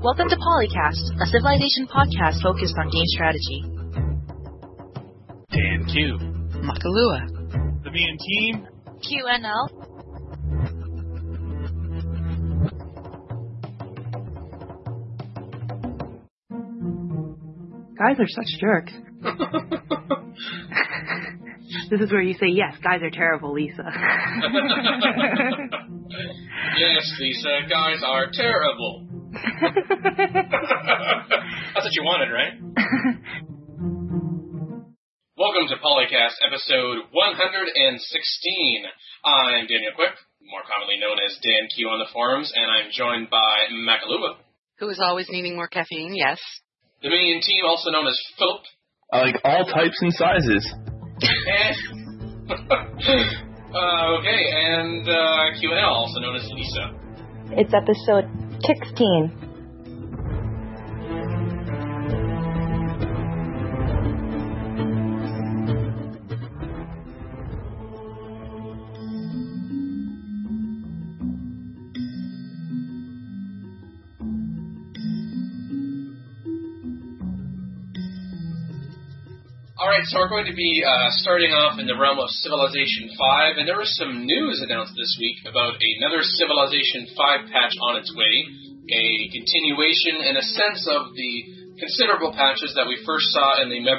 Welcome to Polycast, a Civilization podcast focused on game strategy. Dan Q. Makalua. The Mean Team. QNL. Guys are such jerks. This is where you say, yes, guys are terrible, Lisa. Yes, Lisa, guys are terrible. That's what you wanted, right? Welcome to Polycast episode 116. I'm Daniel Quick, more commonly known as Dan Q on the forums, and I'm joined by Makalua. Who is always needing more caffeine, yes. The Minion Team, also known as Philip. I like all types and sizes. Okay, and QNL, also known as Lisa. It's episode 16. Alright, so we're going to be starting off in the realm of Civilization 5, and there was some news announced this week about another Civilization 5 patch on its way, a continuation in a sense of the considerable patches that we first saw in the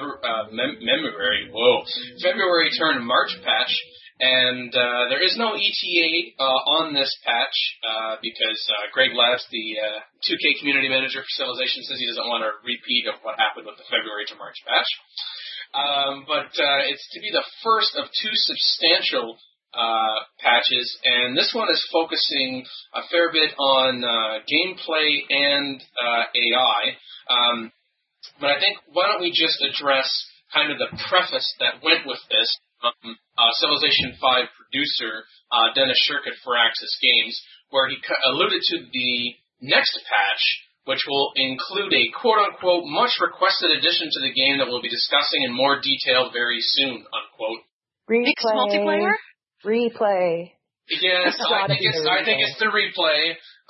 February turn March patch, and there is no ETA on this patch because Greg Labs, the 2K community manager for Civilization, says he doesn't want a repeat of what happened with the February to March patch. But it's to be the first of two substantial patches, and this one is focusing a fair bit on gameplay and AI. But I think, why don't we just address kind of the preface that went with this from Civilization 5 producer Dennis Shirk at Firaxis Games, where he alluded to the next patch, which will include a quote-unquote much-requested addition to the game that we'll be discussing in more detail very soon, unquote. Mixed multiplayer? Replay. Yes, I think it's the replay.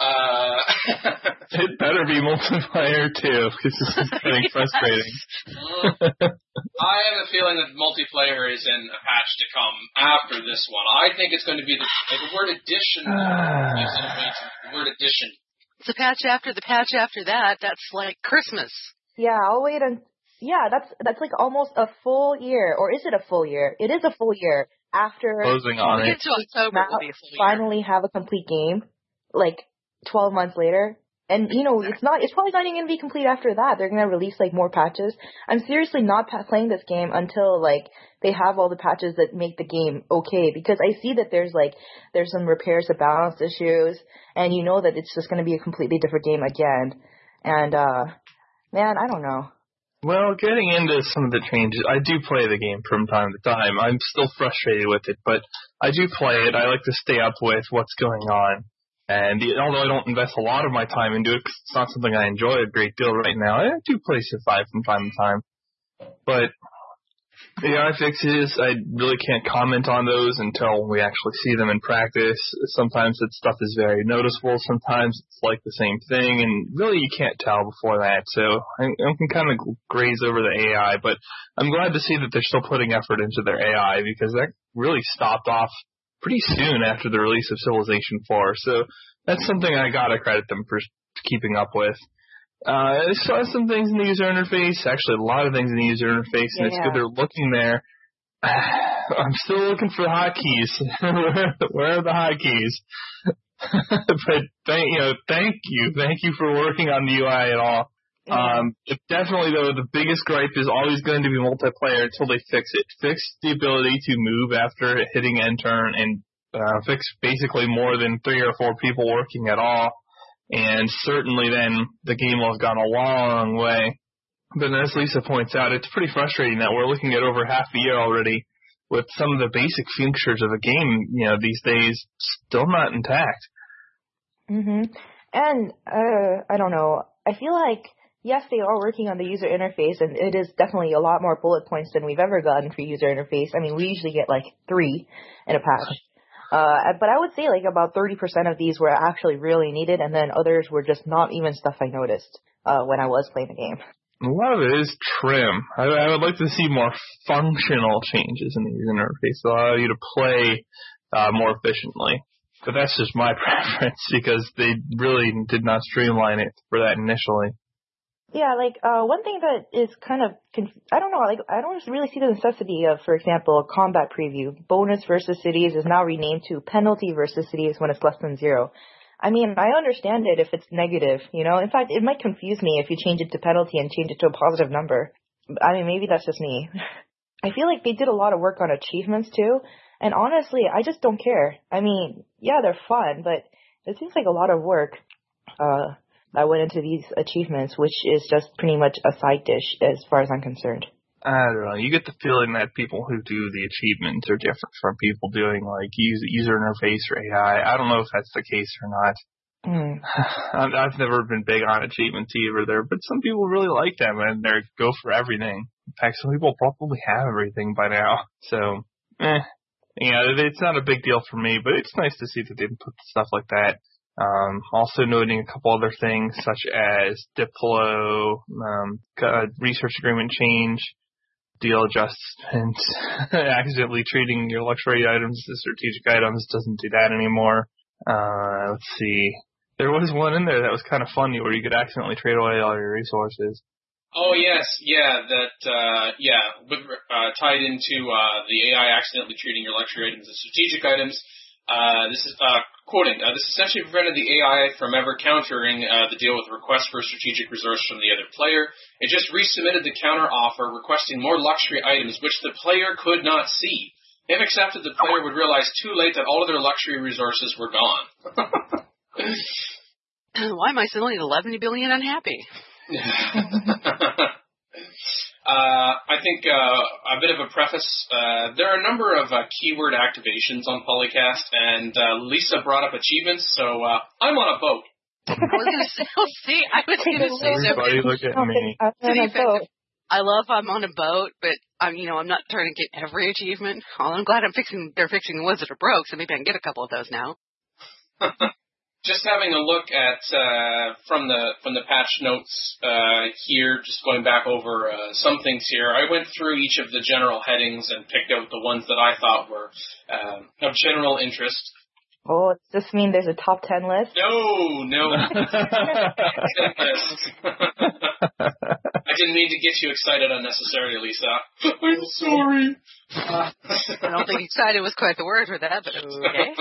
It better be multiplayer, too, because this is getting frustrating. I have a feeling that multiplayer is in a patch to come after this one. I think it's going to be the word addition. The word addition. The patch after the patch after that, that's like Christmas. Yeah, I'll wait that's like almost a full year. Or is it a full year? It is a full year after closing on it. Get to October, it'll be a full year. Finally have a complete game, like 12 months later. And, it's probably not even going to be complete after that. They're going to release, more patches. I'm seriously not playing this game until, they have all the patches that make the game okay. Because I see that there's some repairs to balance issues. And you know that it's just going to be a completely different game again. And, man, I don't know. Well, getting into some of the changes, I do play the game from time to time. I'm still frustrated with it, but I do play it. I like to stay up with what's going on. And although I don't invest a lot of my time into it, 'cause it's not something I enjoy a great deal right now, I do play Civ 5 from time to time. But the AI fixes, I really can't comment on those until we actually see them in practice. Sometimes that stuff is very noticeable. Sometimes it's like the same thing, and really you can't tell before that. So I can kind of graze over the AI, but I'm glad to see that they're still putting effort into their AI, because that really stopped off pretty soon after the release of Civilization 4. So that's something I gotta credit them for keeping up with. I saw some things in the user interface, actually a lot of things in the user interface, and it's good they're looking there. I'm still looking for the hotkeys. Where are the hotkeys? But thank you for working on the UI at all. Definitely, though, the biggest gripe is always going to be multiplayer until they fix it. Fix the ability to move after hitting end turn, and fix basically more than 3 or 4 people working at all. And certainly then the game will have gone a long way. But as Lisa points out, it's pretty frustrating that we're looking at over half a year already with some of the basic features of a game, these days still not intact. Mhm. And I don't know. I feel like, yes, they are working on the user interface, and it is definitely a lot more bullet points than we've ever gotten for user interface. I mean, we usually get 3 in a patch. But I would say like about 30% of these were actually really needed, and then others were just not even stuff I noticed when I was playing the game. A lot of it is trim. I would like to see more functional changes in the user interface that allow you to play more efficiently. But that's just my preference because they really did not streamline it for that initially. Yeah, like one thing that is kind of I don't know, like I don't really see the necessity of, for example, a combat preview. Bonus versus cities is now renamed to penalty versus cities when it's less than 0. I mean, I understand it if it's negative, you know. In fact, it might confuse me if you change it to penalty and change it to a positive number. I mean, maybe that's just me. I feel like they did a lot of work on achievements too, and honestly, I just don't care. I mean, yeah, they're fun, but it seems like a lot of work that went into these achievements, which is just pretty much a side dish as far as I'm concerned. I don't know. You get the feeling that people who do the achievements are different from people doing, like, user interface or AI. I don't know if that's the case or not. I've never been big on achievements either, but some people really like them, and they go for everything. In fact, some people probably have everything by now. So, yeah, it's not a big deal for me, but it's nice to see that they put stuff like that. Also noting a couple other things, such as Diplo, research agreement change, deal adjustments, accidentally treating your luxury items as strategic items doesn't do that anymore. Let's see. There was one in there that was kind of funny where you could accidentally trade away all your resources. Oh, yes, yeah, tied into the AI accidentally treating your luxury items as strategic items. This is quoting. This essentially prevented the AI from ever countering the deal with requests for a strategic resource from the other player. It just resubmitted the counter offer requesting more luxury items, which the player could not see. If accepted, the player would realize too late that all of their luxury resources were gone. Why am I suddenly 11 billion unhappy? I think a bit of a preface. There are a number of keyword activations on Polycast, and Lisa brought up achievements, so I'm on a boat. I was going to say, Everybody look at me. I love I'm on a boat, but I'm not trying to get every achievement. I'm glad they're fixing the ones that are broke, so maybe I can get a couple of those now. Just having a look at from the patch notes here, just going back over some things here. I went through each of the general headings and picked out the ones that I thought were of general interest. Oh, does this mean there's a top 10 list? No. I didn't mean to get you excited unnecessarily, Lisa. I'm sorry. I don't think excited was quite the word for that, but okay.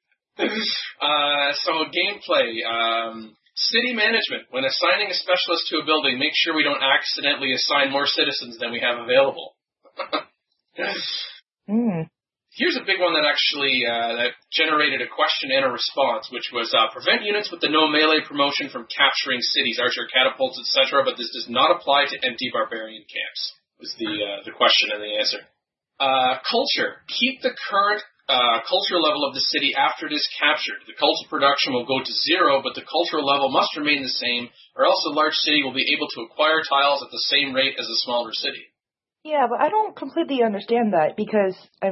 So gameplay, city management. When assigning a specialist to a building, make sure we don't accidentally assign more citizens than we have available. Here's a big one that actually that generated a question and a response, which was prevent units with the no melee promotion from capturing cities, archer catapults, etc. But this does not apply to empty barbarian camps. Was the question and the answer. Culture. Keep the current culture level of the city after it is captured. The culture production will go to 0, but the cultural level must remain the same, or else a large city will be able to acquire tiles at the same rate as a smaller city. Yeah, but I don't completely understand that because, so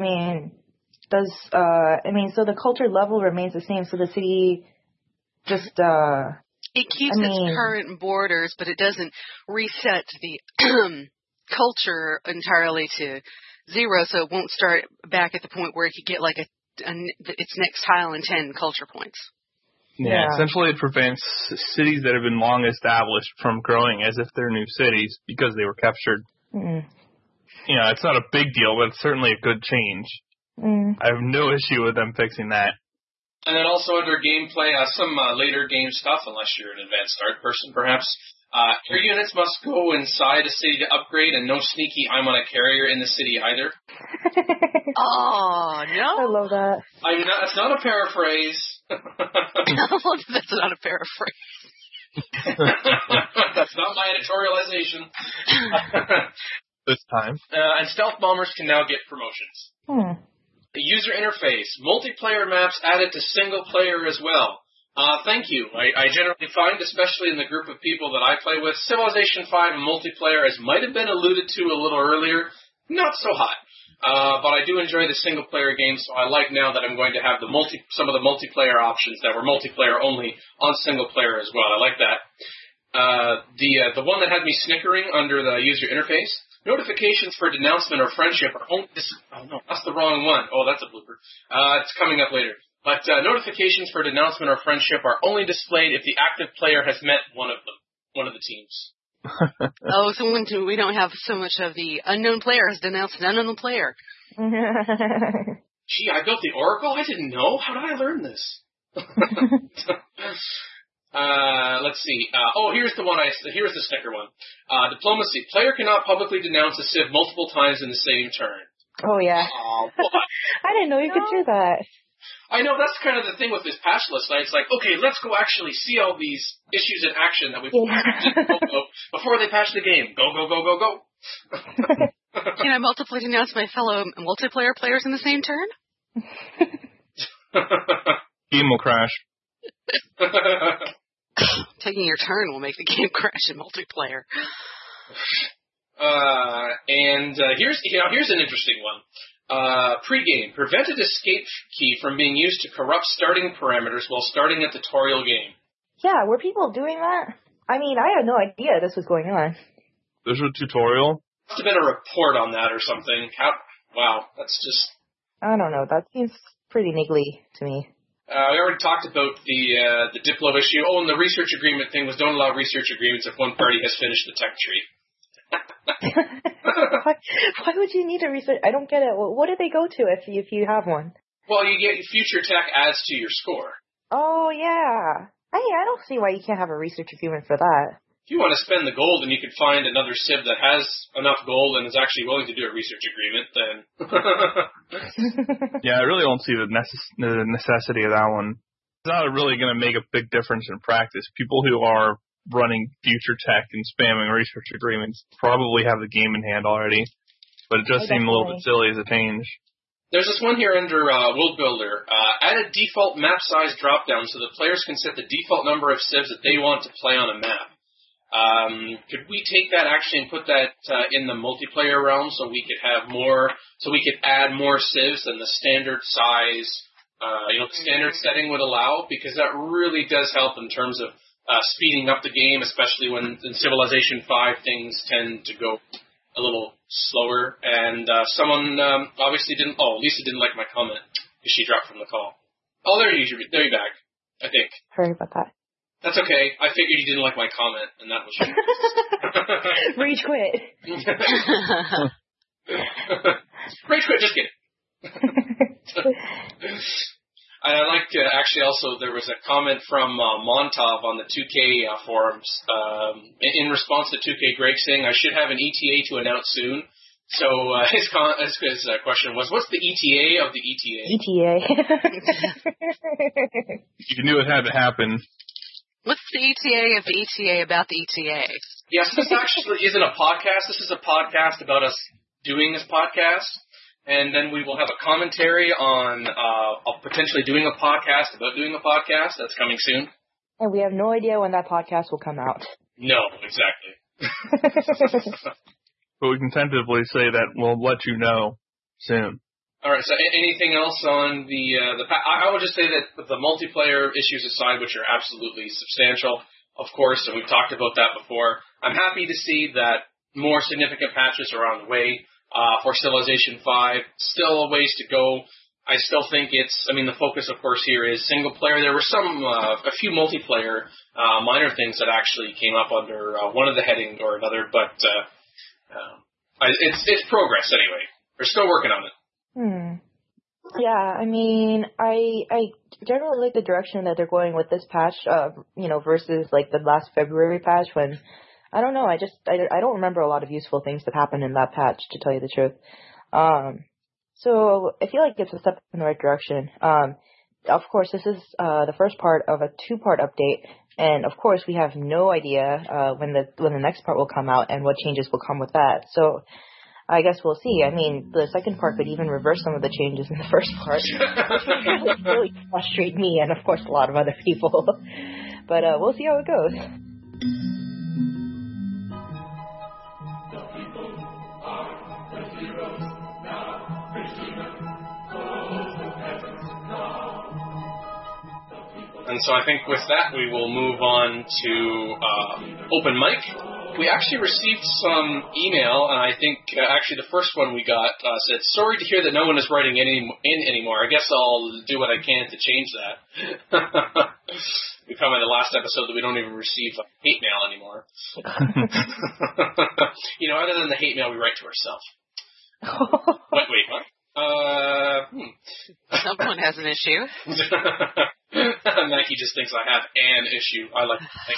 the culture level remains the same, so the city just, it keeps its current borders, but it doesn't reset the culture entirely to 0, so it won't start back at the point where it could get like its next tile in 10 culture points. Yeah, essentially it prevents cities that have been long established from growing as if they're new cities because they were captured. Yeah, it's not a big deal, but it's certainly a good change. I have no issue with them fixing that. And then also under gameplay, some later game stuff, unless you're an advanced start person perhaps. Your units must go inside a city to upgrade, and no sneaky I'm on a carrier in the city either. Oh, no. I love that. That's not a paraphrase. That's not a paraphrase. That's not my editorialization. This time. And stealth bombers can now get promotions. The user interface. Multiplayer maps added to single player as well. Thank you. I generally find, especially in the group of people that I play with, Civilization 5 and multiplayer, as might have been alluded to a little earlier, not so hot. but I do enjoy the single-player games, so I like now that I'm going to have some of the multiplayer options that were multiplayer only on single-player as well. I like that. The one that had me snickering under the user interface, notifications for denouncement or friendship are only... Oh, no, that's the wrong one. Oh, that's a blooper. It's coming up later. But notifications for denouncement or friendship are only displayed if the active player has met one of the teams. Oh, so we don't have so much of the unknown player has denounced an unknown player. Gee, I built the Oracle? I didn't know. How did I learn this? Let's see. Here's the sticker one. Diplomacy. Player cannot publicly denounce a civ multiple times in the same turn. Oh, yeah. I didn't know you could do that. I know, that's kind of the thing with this patch list. It's like, okay, let's go actually see all these issues in action that we've before they patch the game. Go, go, go, go, go. Can I multiply denounce my fellow multiplayer players in the same turn? Game will crash. Taking your turn will make the game crash in multiplayer. Here's an interesting one. Pre-game. Prevented escape key from being used to corrupt starting parameters while starting a tutorial game. Yeah, were people doing that? I mean, I had no idea this was going on. There's a tutorial? Must have been a report on that or something. Wow, that's just... I don't know. That seems pretty niggly to me. We already talked about the Diplo issue. Oh, and the research agreement thing was don't allow research agreements if one party has finished the tech tree. Why would you need a research? I don't get it. What do they go to if you have one? Well, you get future tech adds to your score. Oh, yeah. I don't see why you can't have a research agreement for that. If you want to spend the gold and you can find another civ that has enough gold and is actually willing to do a research agreement, then... Yeah, I really don't see the necessity of that one. It's not really going to make a big difference in practice. People who are running future tech and spamming research agreements probably have the game in hand already, but it does seem a little bit silly as a change. There's this one here under World Builder. Add a default map size dropdown so that players can set the default number of civs that they want to play on a map. Could we take that actually and put that in the multiplayer realm so we could have more, so we could add more civs than the standard size, the standard setting would allow? Because that really does help in terms of speeding up the game, especially when in Civilization 5 things tend to go a little slower. And someone obviously didn't. Oh, Lisa didn't like my comment because she dropped from the call. Oh, there you're back. I think. Sorry about that. That's okay. I figured you didn't like my comment, and that was Rage quit. Rage quit. Just kidding. I like actually also there was a comment from Montov on the 2K forums in response to 2K Greg saying I should have an ETA to announce soon. So his question was, what's the ETA of the ETA? ETA. You knew it had to happen. What's the ETA of the ETA about the ETA? Yes, this actually isn't a podcast. This is a podcast about us doing this podcast. And then we will have a commentary on potentially doing a podcast about doing a podcast. That's coming soon. And we have no idea when that podcast will come out. No, exactly. But we can tentatively say that we'll let you know soon. All right, so anything else on I would just say that the multiplayer issues aside, which are absolutely substantial, of course, and we've talked about that before, I'm happy to see that more significant patches are on the way for Civilization 5. Still a ways to go. I still think the focus, of course, here is single player. There were a few multiplayer minor things that actually came up under one of the heading or another, but it's progress anyway. We're still working on it. Yeah, I generally like the direction that they're going with this patch, versus like the last February patch when, I don't know, I don't remember a lot of useful things that happened in that patch, to tell you the truth. So I feel like it's a step in the right direction. Of course, this is the first part of a 2-part update, and of course we have no idea when the next part will come out and what changes will come with that. So I guess we'll see. The second part could even reverse some of the changes in the first part, which would really frustrate me and, of course, a lot of other people. But we'll see how it goes. The people are the heroes now. And so I think with that, we will move on to open mic. We actually received some email, and I think actually the first one we got said, sorry to hear that no one is writing in anymore. I guess I'll do what I can to change that. We commented the last episode that we don't even receive hate mail anymore. Other than the hate mail we write to ourselves. Wait, what? Someone has an issue. Nike just thinks I have an issue. I like to think.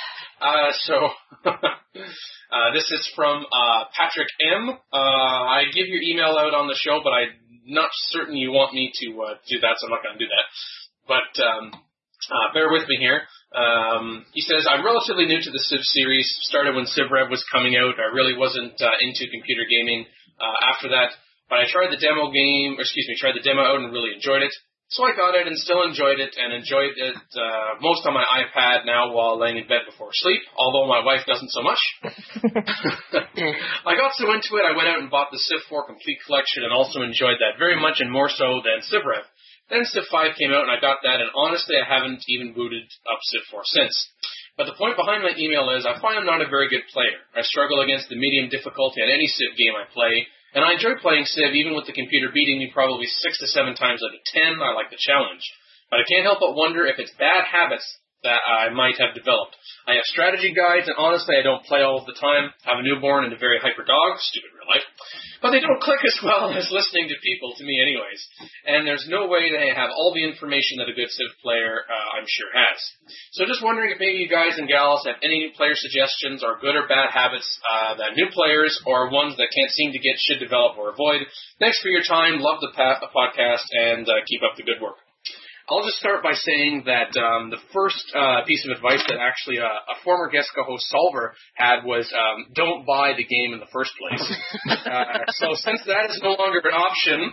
This is from Patrick M. I give your email out on the show, but I'm not certain you want me to do that, so I'm not going to do that. But bear with me here. He says, I'm relatively new to the Civ series. Started when CivRev was coming out. I really wasn't into computer gaming after that. But I tried the demo out and really enjoyed it. So I got it and still enjoyed it, and enjoyed it most on my iPad now while laying in bed before sleep, although my wife doesn't so much. I got so into it, I went out and bought the Civ 4 Complete Collection and also enjoyed that very much and more so than CivRev. Then Civ 5 came out and I got that, and honestly I haven't even booted up Civ 4 since. But the point behind my email is I find I'm not a very good player. I struggle against the medium difficulty on any Civ game I play. And I enjoy playing Civ, even with the computer beating me probably 6 to 7 times out of 10. I like the challenge. But I can't help but wonder if it's bad habits that I might have developed. I have strategy guides, and honestly, I don't play all of the time. I have a newborn and a very hyper dog, stupid real life. But they don't click as well as listening to people, to me anyways. And there's no way they have all the information that a good Civ player, I'm sure, has. So just wondering if maybe you guys and gals have any new player suggestions or good or bad habits that new players or ones that can't seem to get should develop or avoid. Thanks for your time. Love the podcast, and keep up the good work. I'll just start by saying that the first piece of advice that actually a former guest co-host, Solver, had was don't buy the game in the first place. So since that is no longer an option...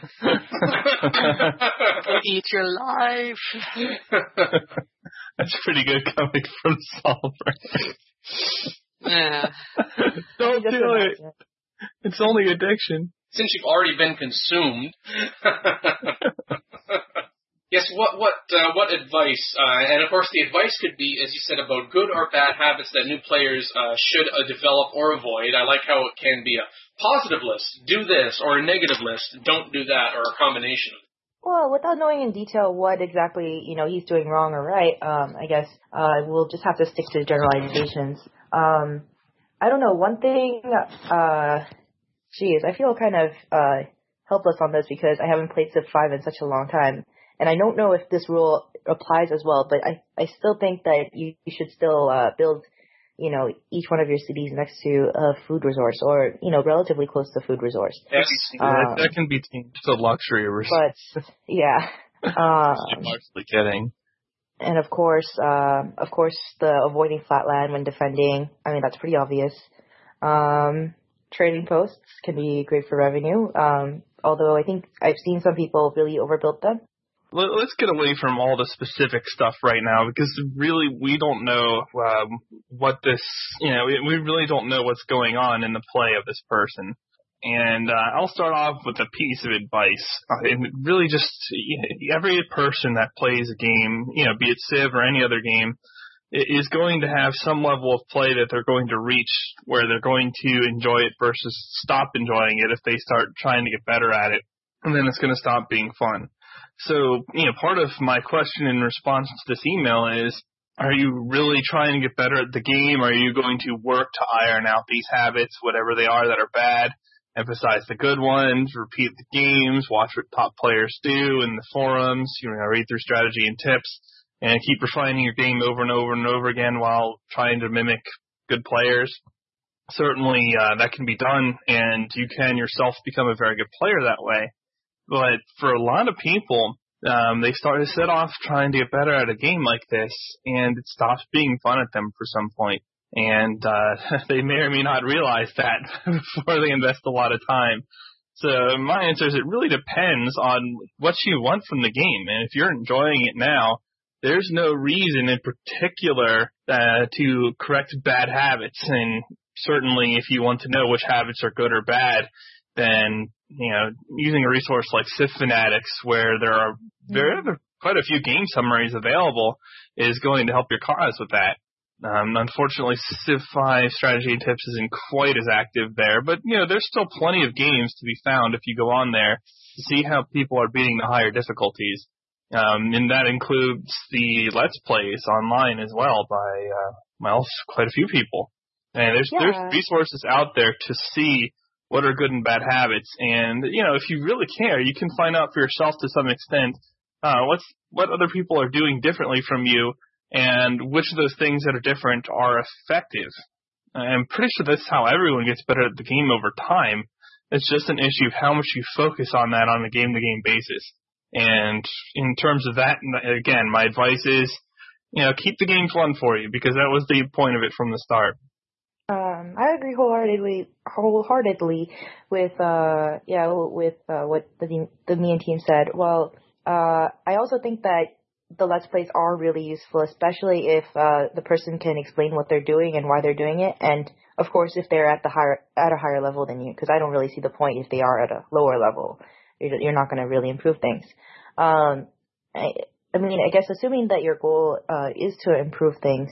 Eat your life. That's pretty good coming from Solver. Yeah. Don't do it. It's only addiction. Since you've already been consumed... Yes, what advice? And of course, the advice could be, as you said, about good or bad habits that new players should develop or avoid. I like how it can be a positive list, do this, or a negative list, don't do that, or a combination of it. Well, without knowing in detail what exactly he's doing wrong or right, I guess we'll just have to stick to generalizations. I don't know. One thing, I feel kind of helpless on this because I haven't played Civ 5 in such a long time. And I don't know if this rule applies as well, but I still think that you should still build, each one of your cities next to a food resource or, relatively close to a food resource. Yes, that can be changed to luxury resource. But, yeah. I'm mostly kidding. And of course, the avoiding flatland when defending, that's pretty obvious. Trading posts can be great for revenue, although I think I've seen some people really overbuild them. Let's get away from all the specific stuff right now because really we don't know what this, we really don't know what's going on in the play of this person. And I'll start off with a piece of advice. And really just every person that plays a game, be it Civ or any other game, is going to have some level of play that they're going to reach where they're going to enjoy it versus stop enjoying it if they start trying to get better at it. And then it's going to stop being fun. So, part of my question in response to this email is, are you really trying to get better at the game? Are you going to work to iron out these habits, whatever they are that are bad, emphasize the good ones, repeat the games, watch what top players do in the forums, read through strategy and tips, and keep refining your game over and over and over again while trying to mimic good players? Certainly, that can be done, and you can yourself become a very good player that way. But for a lot of people, they set off trying to get better at a game like this, and it stops being fun at them for some point. And they may or may not realize that before they invest a lot of time. So my answer is it really depends on what you want from the game. And if you're enjoying it now, there's no reason in particular to correct bad habits. And certainly if you want to know which habits are good or bad, then using a resource like Civ Fanatics, where there are quite a few game summaries available is going to help your cause with that. Unfortunately, Civ 5 Strategy and Tips isn't quite as active there, but, there's still plenty of games to be found if you go on there to see how people are beating the higher difficulties. And that includes the Let's Plays online as well by, quite a few people. And there's resources out there to see what are good and bad habits. And, if you really care, you can find out for yourself to some extent what other people are doing differently from you and which of those things that are different are effective. I'm pretty sure that's how everyone gets better at the game over time. It's just an issue of how much you focus on that on a game-to-game basis. And in terms of that, again, my advice is, keep the game fun for you, because that was the point of it from the start. I agree wholeheartedly with what the Mian team said. Well, I also think that the Let's Plays are really useful, especially if the person can explain what they're doing and why they're doing it, and of course if they're at a higher level than you, because I don't really see the point if they are at a lower level. You're not going to really improve things. I guess assuming that your goal is to improve things.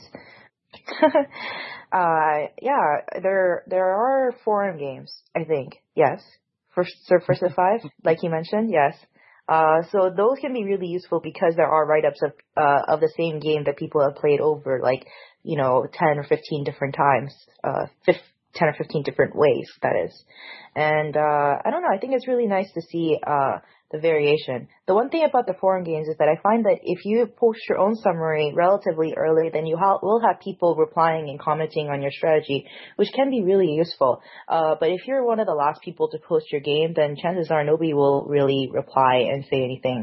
There are forum games, I think. Yes. For Civ 5, like you mentioned, yes. So those can be really useful because there are write-ups of the same game that people have played over, 10 or 15 different times, 10 or 15 different ways, that is. And I don't know, I think it's really nice to see the variation. The one thing about the forum games is that I find that if you post your own summary relatively early, then you will have people replying and commenting on your strategy, which can be really useful. But if you're one of the last people to post your game, then chances are nobody will really reply and say anything.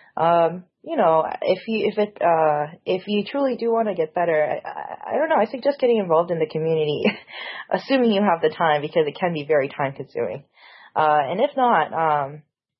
If you truly do want to get better, I don't know, I suggest getting involved in the community, assuming you have the time, because it can be very time consuming. And if not,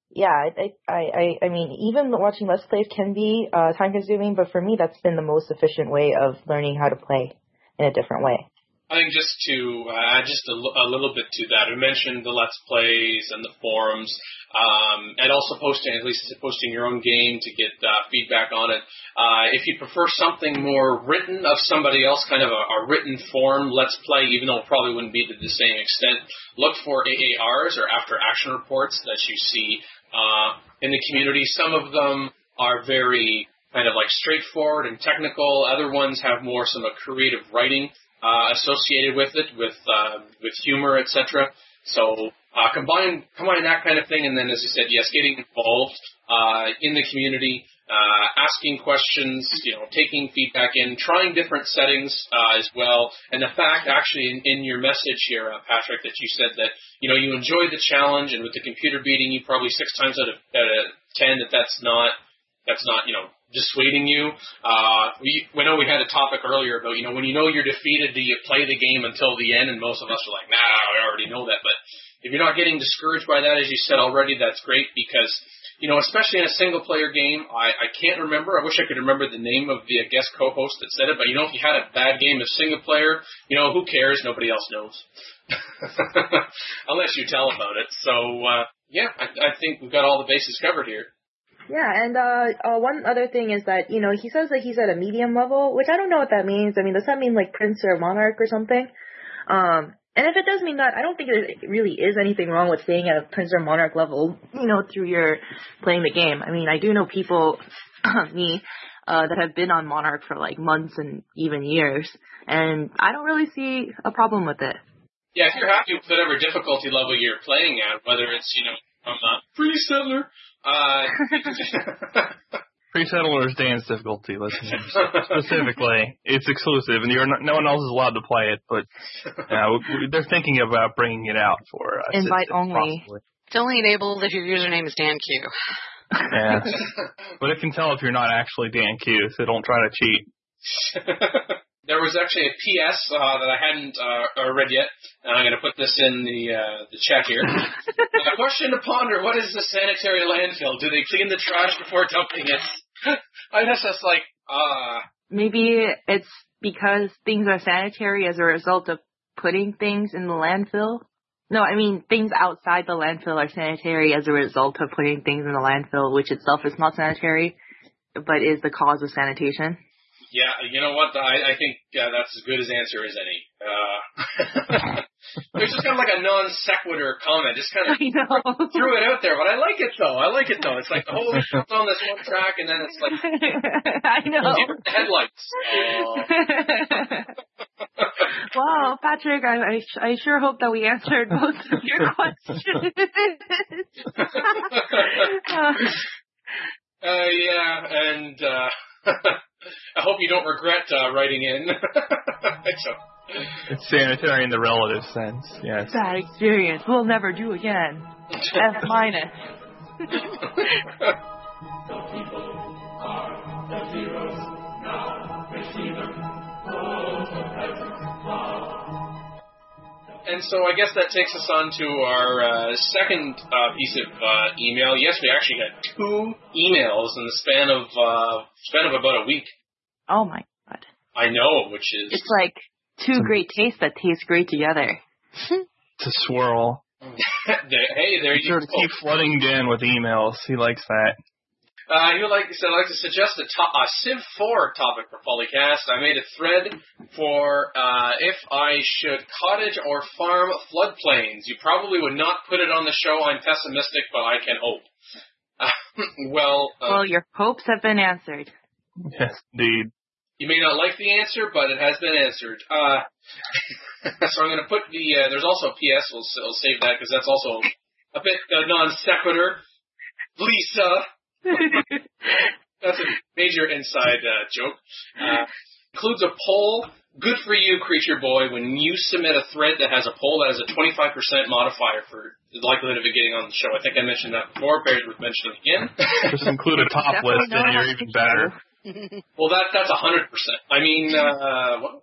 even watching Let's Plays can be time consuming, but for me that's been the most efficient way of learning how to play in a different way. I think just to add just a little bit to that, I mentioned the Let's Plays and the forums, and also posting your own game to get feedback on it. If you prefer something more written of somebody else, kind of a written form Let's Play, even though it probably wouldn't be to the same extent, look for AARs or after action reports that you see in the community. Some of them are very kind of straightforward and technical. Other ones have more some creative writing associated with it, with humor, etc. So combine that kind of thing, and then, as you said, yes, getting involved in the community, asking questions, taking feedback in, trying different settings as well. And the fact, actually, in your message here, Patrick, that you said that you enjoy the challenge, and with the computer beating you probably 6 times out of 10, that's not dissuading you. We know we had a topic earlier about, when you're defeated, do you play the game until the end? And most of us are like, nah, we already know that. But if you're not getting discouraged by that, as you said already, that's great, because, especially in a single-player game, I can't remember. I wish I could remember the name of the guest co-host that said it, but, if you had a bad game of single-player, who cares? Nobody else knows. Unless you tell about it. So, I think we've got all the bases covered here. Yeah, and one other thing is that, he says that he's at a medium level, which I don't know what that means. I mean, does that mean Prince or Monarch or something? And if it does mean that, I don't think there really is anything wrong with staying at a Prince or Monarch level, through your playing the game. I mean, I do know people, that have been on Monarch for months and even years, and I don't really see a problem with it. Yeah, if you're happy with whatever difficulty level you're playing at, whether it's, from Pre-Settler, Pre-Settler's Dan's difficulty, listeners. Specifically, it's exclusive, and no one else is allowed to play it. But they're thinking about bringing it out for invite only. Possibly. It's only enabled if your username is DanQ. Yeah, but it can tell if you're not actually DanQ, so don't try to cheat. There was actually a PS that I hadn't read yet, and I'm going to put this in the chat here. A question to ponder: what is the sanitary landfill? Do they clean the trash before dumping it? I guess that's Maybe it's because things are sanitary as a result of putting things in the landfill. No, I mean things outside the landfill are sanitary as a result of putting things in the landfill, which itself is not sanitary. but is the cause of sanitation? Yeah, you know what? I think that's as good as answer as any. It was just kind of like a non sequitur comment, just kind of threw it out there. But I like it though. It's like the whole show's on this one track, and then it's like I know the headlights. Wow, Patrick, I sure hope that we answered most of your questions. Yeah, and I hope you don't regret writing in. So. It's sanitary in the relative sense, yes. Bad experience. We'll never do again. F minus. And so I guess that takes us on to our second piece of email. Yes, we actually got 2 emails in the span of about a week. Oh my god. I know, which is... It's like 2 great tastes that taste great together. It's a swirl. Hey, there you go. Keep flooding Dan with emails. He likes that. He would like to suggest a Civ 4 topic for Polycast. I made a thread for if I should cottage or farm floodplains. You probably would not put it on the show. I'm pessimistic, but I can hope. Well, your hopes have been answered. Yes, indeed. You may not like the answer, but it has been answered. So I'm going to put there's also a PS. We'll save that because that's also a bit non sequitur. Lisa. That's a major inside joke. Includes a poll. Good for you, Creature Boy, when you submit a thread that has a poll that has a 25% modifier for the likelihood of it getting on the show. I think I mentioned that before. Bears would mention it again. Just include a top list and you're even better. Well, that's 100%. I mean, what?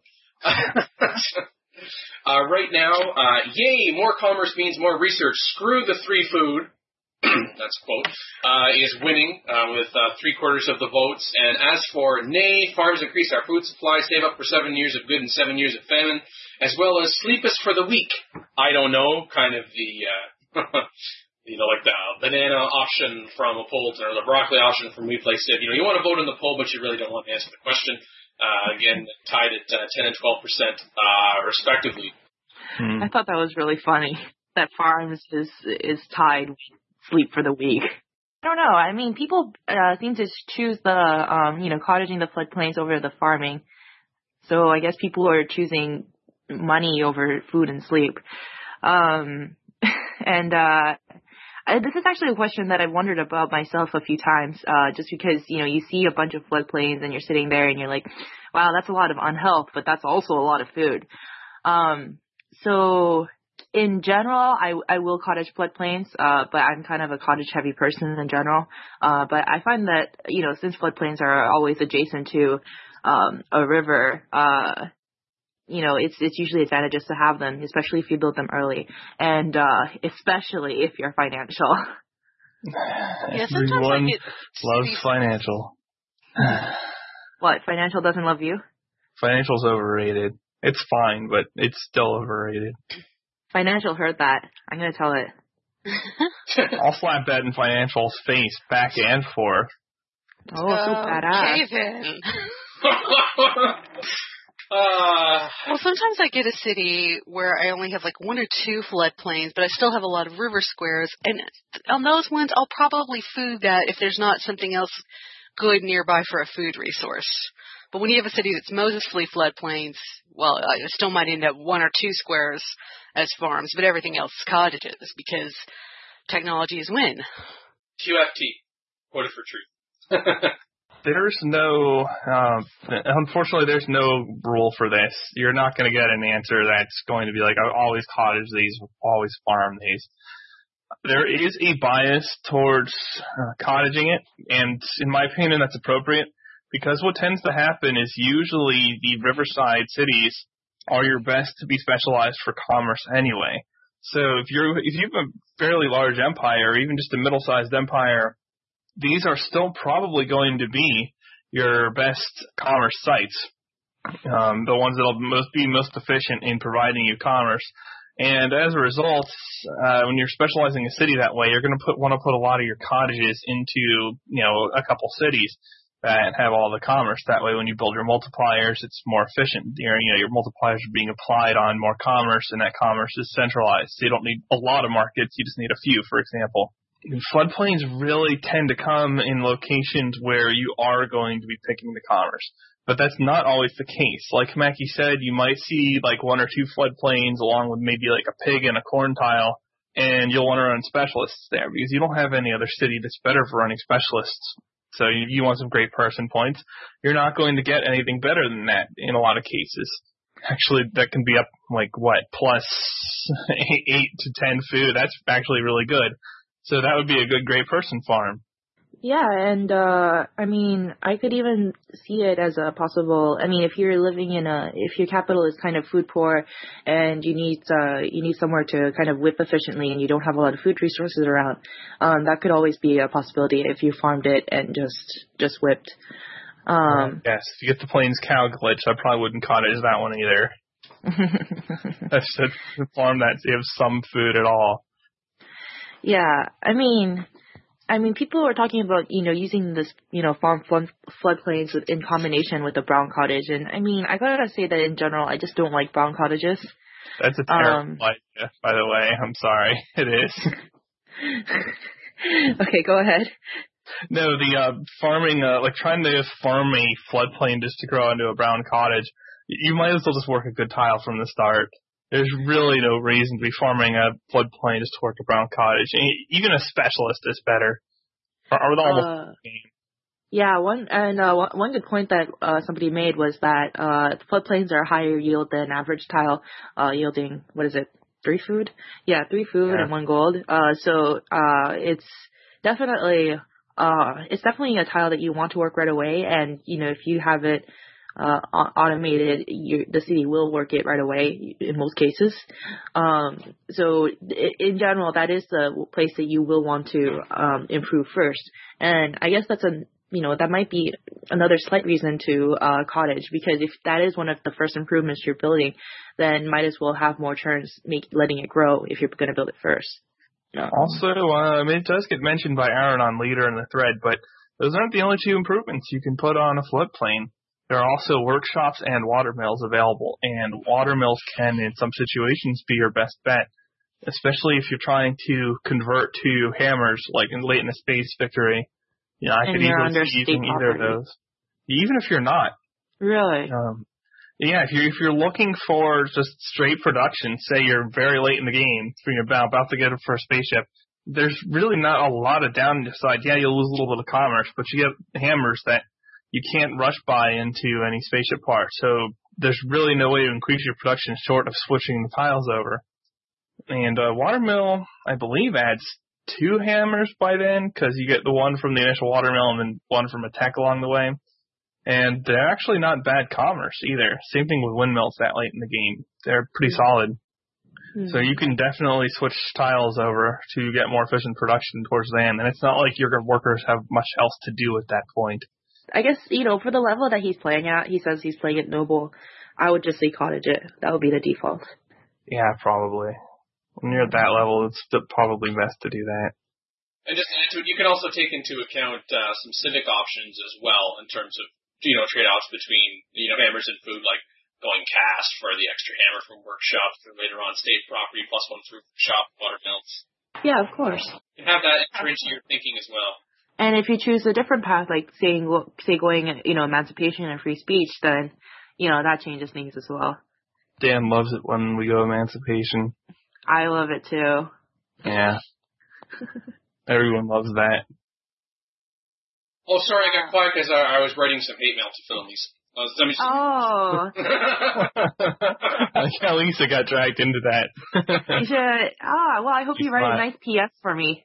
Right now, yay, more commerce means more research. Screw the 3 food. That's a quote, is winning with 3/4 of the votes. And as for nay, farms increase our food supply, save up for 7 years of good and 7 years of famine, as well as sleep is for the weak. I don't know, kind of the, like the banana option from Appleton or the broccoli option from We Play Civ. You want to vote in the poll, but you really don't want to answer the question. Again, tied at 10 and 12%, respectively. I thought that was really funny. That farms is tied with sleep for the weak. I don't know. I mean, people seem to choose the, cottaging the floodplains over the farming. So I guess people are choosing money over food and sleep. This is actually a question that I've wondered about myself a few times, just because, you see a bunch of floodplains and you're sitting there and you're like, wow, that's a lot of unhealth, but that's also a lot of food. So in general, I will cottage floodplains, but I'm kind of a cottage-heavy person in general. But I find that, since floodplains are always adjacent to a river, it's usually advantageous to have them, especially if you build them early, and especially if you're financial. Yeah, everyone loves financial. What, financial doesn't love you? Financial's overrated. It's fine, but it's still overrated. Financial heard that. I'm going to tell it. I'll slap that in Financial's face, back and forth. Oh, so badass. Okay, then. Well, sometimes I get a city where I only have like 1 or 2 floodplains, but I still have a lot of river squares. And on those ones, I'll probably food that if there's not something else good nearby for a food resource. But when you have a city that's mostly floodplains, well, I still might end up 1 or 2 squares as farms, but everything else is cottages because technologies win. QFT, quoted for truth. There's no, unfortunately, there's no rule for this. You're not going to get an answer that's going to be like, I always cottage these, always farm these. There is a bias towards cottaging it, and in my opinion, that's appropriate, because what tends to happen is usually the riverside cities are your best to be specialized for commerce anyway. So if you have a fairly large empire, or even just a middle-sized empire, these are still probably going to be your best commerce sites, the ones that will be most efficient in providing you commerce. And as a result, when you're specializing a city that way, you're going to want to put a lot of your cottages into, a couple cities. that have all the commerce. That way, when you build your multipliers, it's more efficient. Your multipliers are being applied on more commerce, and that commerce is centralized. So you don't need a lot of markets. You just need a few, for example. Floodplains really tend to come in locations where you are going to be picking the commerce. But that's not always the case. Like Mackie said, you might see like 1 or 2 floodplains along with maybe like a pig and a corn tile, and you'll want to run specialists there because you don't have any other city that's better for running specialists. So you want some great person points. You're not going to get anything better than that in a lot of cases. Actually, that can be up like plus 8 to 10 food. That's actually really good. So that would be a good great person farm. Yeah, and I could even see it as a possible. If you're living if your capital is kind of food poor, and you need somewhere to kind of whip efficiently, and you don't have a lot of food resources around, that could always be a possibility if you farmed it and just whipped. Yes, if you get the Plains cow glitch, I probably wouldn't cottage that one either. I should farm that so you have some food at all. Yeah, people are talking about, using this, farm floodplains in combination with a brown cottage. And, I gotta say that in general, I just don't like brown cottages. That's a terrible idea, by the way. I'm sorry. It is. Okay, go ahead. No, the farming, trying to farm a floodplain just to grow into a brown cottage, you might as well just work a good tile from the start. There's really no reason to be farming a floodplain just to work a brown cottage. Even a specialist is better. Yeah, one good point that somebody made was that floodplains are higher yield than average tile, yielding 3 food? Yeah, 3 food and 1 gold. So it's definitely a tile that you want to work right away, and if you have it automated, the city will work it right away in most cases. So in general, that is the place that you will want to improve first. And I guess that might be another slight reason to cottage, because if that is one of the first improvements you're building, then might as well have more turns letting it grow if you're going to build it first. Also, it does get mentioned by Aaron on Leader in the thread, but those aren't the only 2 improvements you can put on a floodplain. There are also workshops and watermills available, and watermills can, in some situations, be your best bet, especially if you're trying to convert to hammers, like late in a space victory. I could easily see using either of those. Even if you're not. Really? Yeah, if you're looking for just straight production, say you're very late in the game, so you're about to get it for a spaceship, there's really not a lot of downside. Yeah, you'll lose a little bit of commerce, but you get hammers that you can't rush by into any spaceship part. So there's really no way to increase your production short of switching the tiles over. And Watermill, I believe, adds 2 hammers by then, because you get the one from the initial Watermill and then one from a tech along the way. And they're actually not bad commerce either. Same thing with windmills that late in the game. They're pretty solid. Mm-hmm. So you can definitely switch tiles over to get more efficient production towards the end. And it's not like your workers have much else to do at that point. I guess, for the level that he's playing at, he says he's playing at Noble, I would just say cottage it. That would be the default. Yeah, probably. When you're at that level, it's probably best to do that. And just to add to it, you can also take into account some civic options as well in terms of, trade-offs between, hammers and food, like going cast for the extra hammer from workshops, or later on state property, plus 1 through shop, watermills. Yeah, of course. You can have that enter into your thinking as well. And if you choose a different path, like say going, emancipation and free speech, then, that changes things as well. Dan loves it when we go emancipation. I love it too. Yeah. Everyone loves that. Oh, sorry, I got quiet because I was writing some hate mail to Phillies. Oh. Yeah, Lisa got dragged into that. You should. Well, I hope you write a nice PS for me.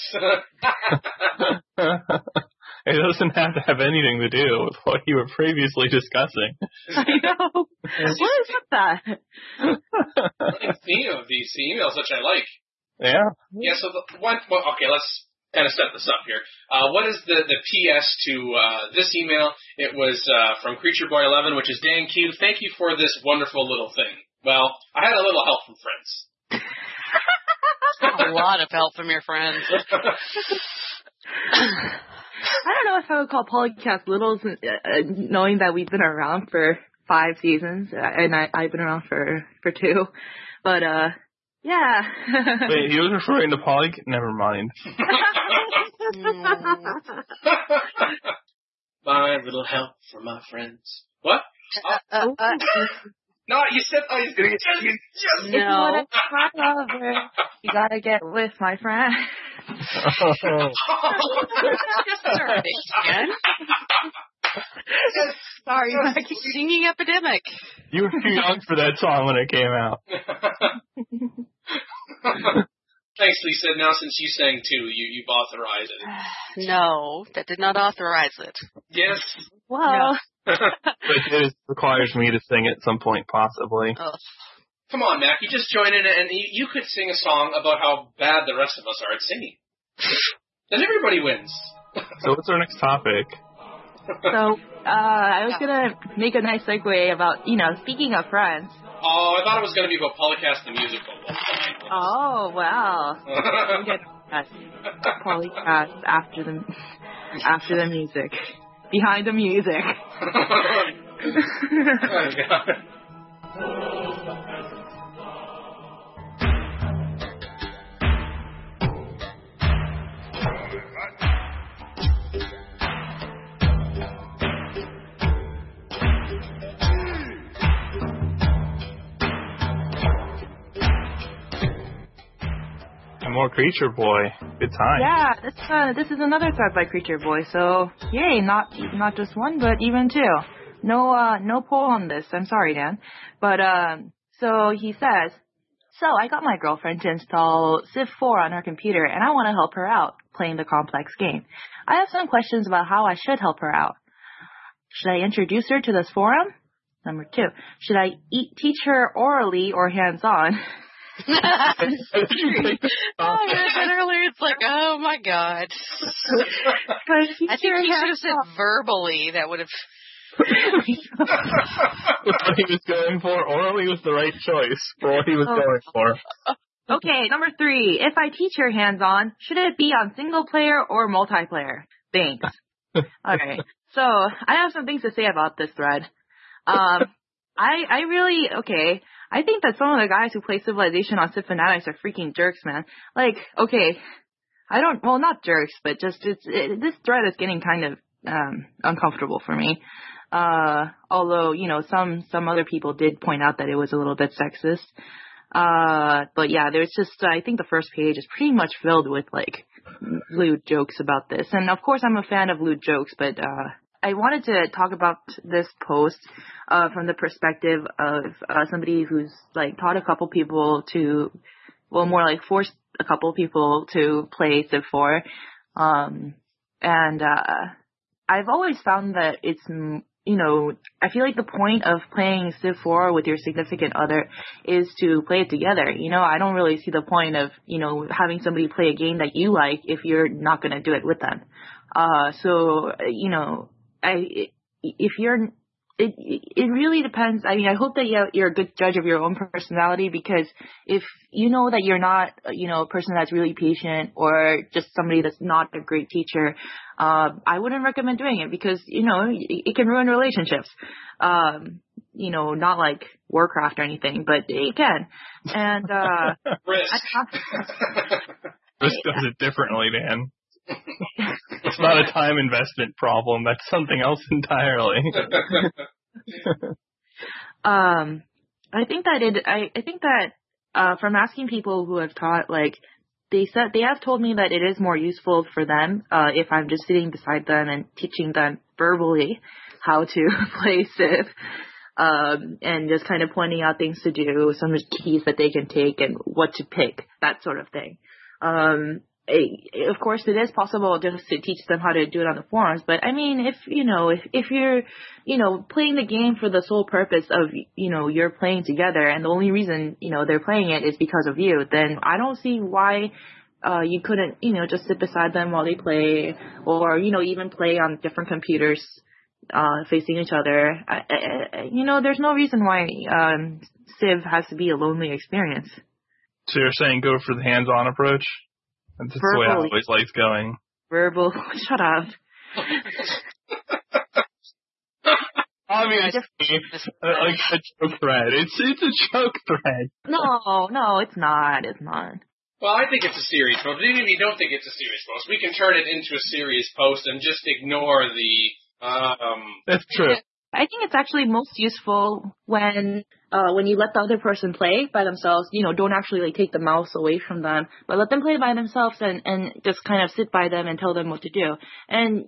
It doesn't have to have anything to do with what you were previously discussing. I know. What is with that? The theme of these emails, which I like. Yeah. Yeah, so okay, let's kind of set this up here. What is the PS to this email? It was from Creature Boy 11, which is Dan Q. Thank you for this wonderful little thing. Well, I had a little help from friends. A lot of help from your friends. I don't know if I would call Polycast Littles, knowing that we've been around for 5 seasons, and I've been around for 2. But, yeah. Wait, he was referring to Never mind. My little help for my friends. What? No, you said I was going to get you. If you want to my lover, you gotta get with my friend. Sorry, Maggie. Singing epidemic. You were too young for that song when it came out. Thanks, Lisa. Now, since you sang too, you've authorized it. No, that did not authorize it. Yes. Well. No. But it requires me to sing at some point, possibly. Oh. Come on, Mac. You just join in and you could sing a song about how bad the rest of us are at singing. Then everybody wins. So what's our next topic? So, I was gonna make a nice segue about, speaking of friends. Oh, I thought it was going to be about Polycast the musical. Oh, wow. Polycast after the music. Behind the music. Oh, God. More Creature Boy. Good time. Yeah, this is another thread by Creature Boy. So yay, not just one, but even 2. No poll on this. I'm sorry, Dan. But so he says, so I got my girlfriend to install Civ 4 on her computer, and I want to help her out playing the complex game. I have some questions about how I should help her out. Should I introduce her to this forum? Number 2, should I teach her orally or hands-on? I read that earlier. It's like, oh my God. I think he should have said verbally. That would have. What he was going for. Orally was the right choice for what he was going for. Okay, number 3. If I teach her hands-on, should it be on single player or multiplayer? Thanks. Okay, so I have some things to say about this thread. I think that some of the guys who play Civilization on Civ Fanatics are freaking jerks, man. Like, okay, not jerks, but just, this thread is getting kind of, uncomfortable for me. Although, some other people did point out that it was a little bit sexist. But yeah, there's just, I think the first page is pretty much filled with, like, lewd jokes about this. And of course I'm a fan of lewd jokes, but, I wanted to talk about this post from the perspective of somebody who's like taught a couple people to, well, more like forced a couple people to play Civ 4. And I've always found that it's, I feel like the point of playing Civ 4 with your significant other is to play it together. I don't really see the point of, having somebody play a game that you like if you're not going to do it with them. It really depends. I mean, I hope that you're a good judge of your own personality, because if you know that you're not, a person that's really patient or just somebody that's not a great teacher, I wouldn't recommend doing it, because, it can ruin relationships. Not like Warcraft or anything, but it can. And, Risk. Risk does it differently, Dan. It's not a time investment problem. That's something else entirely. I think that from asking people who have taught, like, they have told me that it is more useful for them if I'm just sitting beside them and teaching them verbally how to play Civ, and just kind of pointing out things to do, some keys that they can take and what to pick, that sort of thing. Of course, it is possible just to teach them how to do it on the forums, but I mean, if you're, playing the game for the sole purpose of, you're playing together, and the only reason, they're playing it is because of you, then I don't see why, you couldn't, just sit beside them while they play, or, even play on different computers, facing each other. There's no reason why, Civ has to be a lonely experience. So you're saying go for the hands-on approach? That's the way I always liked going. verbal. Shut up. Obviously, like a joke thread. It's a joke thread. No, it's not. It's not. Well, I think it's a serious post. But even if you don't think it's a serious post, we can turn it into a serious post and just ignore the. That's true. I think it's actually most useful when you let the other person play by themselves. Don't actually like take the mouse away from them, but let them play by themselves and just kind of sit by them and tell them what to do. And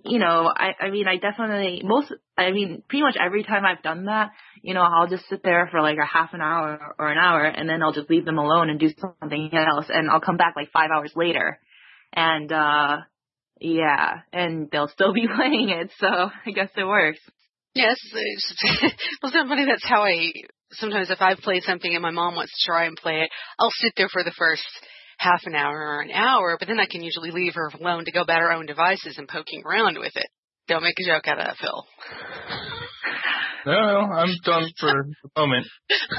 pretty much every time I've done that, I'll just sit there for like a half an hour or an hour, and then I'll just leave them alone and do something else, and I'll come back like 5 hours later, and and they'll still be playing it. So I guess it works. Yes, well, it's funny. That's how sometimes if I've played something and my mom wants to try and play it, I'll sit there for the first half an hour or an hour, but then I can usually leave her alone to go about her own devices and poking around with it. Don't make a joke out of that, Phil. No, I'm done for the moment.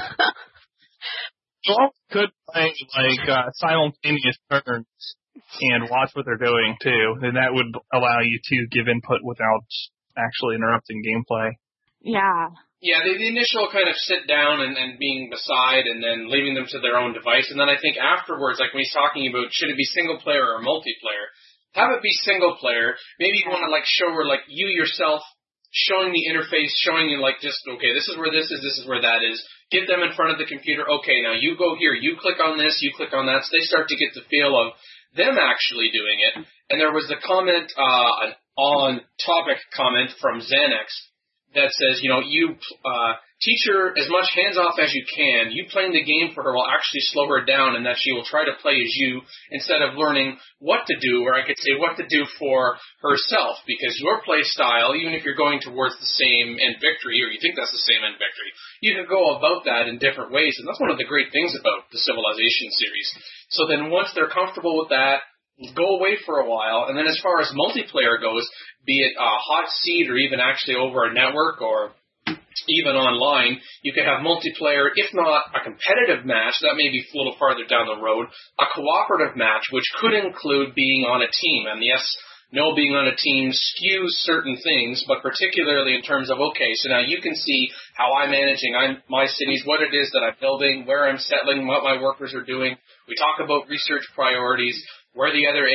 So I could play simultaneous turns and watch what they're doing too, and that would allow you to give input without actually interrupting gameplay. Yeah. Yeah, the initial kind of sit down and being beside and then leaving them to their own device. And then I think afterwards, like when he's talking about should it be single player or multiplayer, have it be single player. Maybe you want to show her you yourself showing the interface, showing you just, okay, this is where this is where that is. Get them in front of the computer. Okay, now you go here, you click on this, you click on that. So they start to get the feel of them actually doing it. And there was a comment, an on-topic comment from Xanax that says, you teach her as much hands-off as you can. You playing the game for her will actually slow her down, and that she will try to play as you instead of learning what to do, or I could say what to do for herself, because your play style, even if you're going towards the same end victory, or you think that's the same end victory, you can go about that in different ways, and that's one of the great things about the Civilization series. So then once they're comfortable with that, go away for a while, and then as far as multiplayer goes, be it a hot seat or even actually over a network or even online, you could have multiplayer, if not a competitive match, that may be a little farther down the road, a cooperative match, which could include being on a team. And yes, being on a team skews certain things, but particularly in terms of, okay, so now you can see how I'm managing my cities, what it is that I'm building, where I'm settling, what my workers are doing. We talk about research priorities, where the other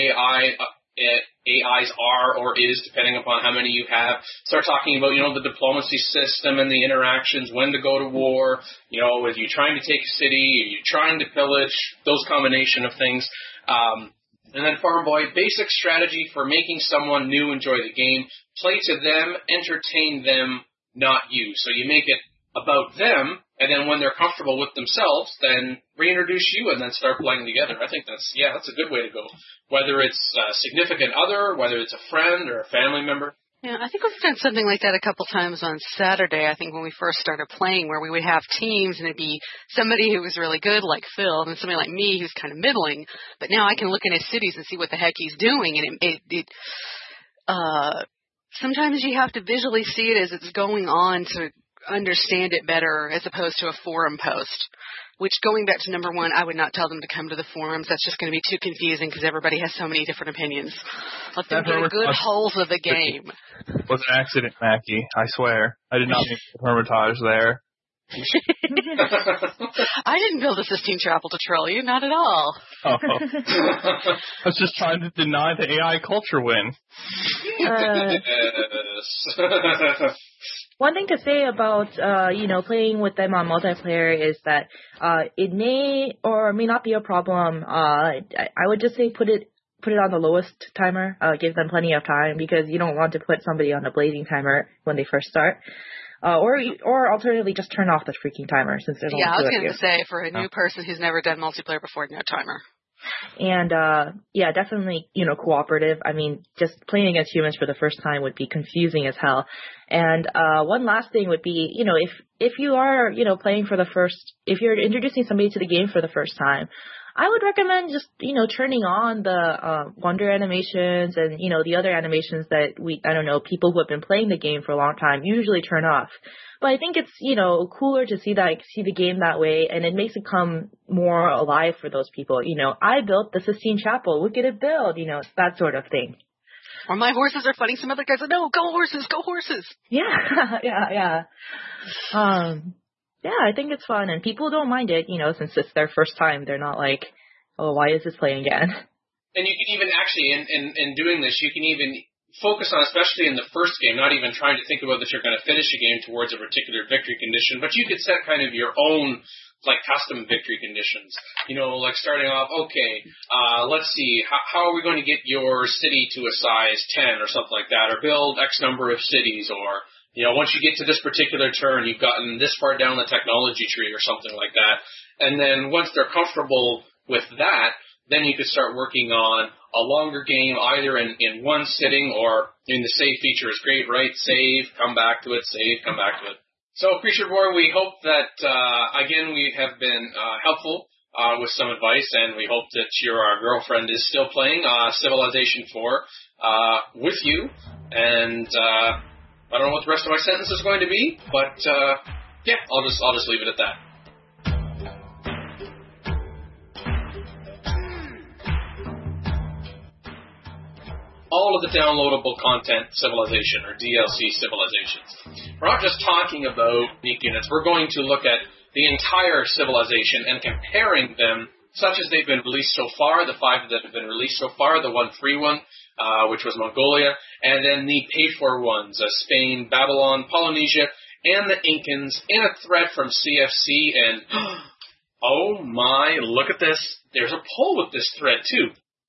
AIs are or is, depending upon how many you have. Start talking about, the diplomacy system and the interactions, when to go to war, if you're trying to take a city, are you trying to pillage, those combination of things. And then Farm Boy, basic strategy for making someone new enjoy the game. Play to them, entertain them, not you. So you make it about them, and then when they're comfortable with themselves, then reintroduce you and then start playing together. I think that's a good way to go. Whether it's a significant other, whether it's a friend or a family member. Yeah, I think we've done something like that a couple times on Saturday, I think when we first started playing, where we would have teams and it'd be somebody who was really good like Phil and somebody like me who's kind of middling, but now I can look in his cities and see what the heck he's doing, and sometimes you have to visually see it as it's going on to understand it better as opposed to a forum post, which, going back to number one, I would not tell them to come to the forums. That's just going to be too confusing because everybody has so many different opinions. Let them get a good hold of the game. It was an accident, Mackie. I swear. I did not make the Hermitage there. I didn't build a Sistine Chapel to troll you, not at all. Oh. I was just trying to deny the AI culture win. One thing to say about, playing with them on multiplayer is that it may or may not be a problem. I would just say put it on the lowest timer. Give them plenty of time because you don't want to put somebody on a blazing timer when they first start. Or alternatively, just turn off the freaking timer since there's only I was going to say for a new person who's never done multiplayer before, no timer. And, definitely, cooperative. I mean, just playing against humans for the first time would be confusing as hell. And, one last thing would be, if you are, playing for if you're introducing somebody to the game for the first time, I would recommend just, turning on the, wonder animations and, the other animations that people who have been playing the game for a long time usually turn off. But I think it's, cooler to see the game that way, and it makes it come more alive for those people. I built the Sistine Chapel. Look at it build, that sort of thing. Or my horses are fighting some other guys. No, go horses, go horses. Yeah, yeah. Yeah, I think it's fun, and people don't mind it, since it's their first time. They're not like, oh, why is this playing again? And you can even actually, in doing this, you can even focus on, especially in the first game, not even trying to think about that you're going to finish a game towards a particular victory condition, but you could set kind of your own, like, custom victory conditions. Like starting off, okay, let's see, how are we going to get your city to a size 10 or something like that, or build X number of cities, or, once you get to this particular turn, you've gotten this far down the technology tree or something like that. And then once they're comfortable with that, then you could start working on a longer game, either in one sitting or in the save feature is great, right? Save, come back to it, save, come back to it. So, Creature Board, we hope that, again, we have been helpful with some advice, and we hope that your girlfriend is still playing Civilization 4 with you. And I don't know what the rest of my sentence is going to be, but yeah, I'll just leave it at that. All of the downloadable content Civilization, or DLC Civilizations. We're not just talking about unique units. We're going to look at the entire Civilization and comparing them, such as they've been released so far, the 5 that have been released so far, the one free one, which was Mongolia, and then the paid-for ones, Spain, Babylon, Polynesia, and the Incans, in a thread from CFC, and oh my, look at this. There's a poll with this thread, too.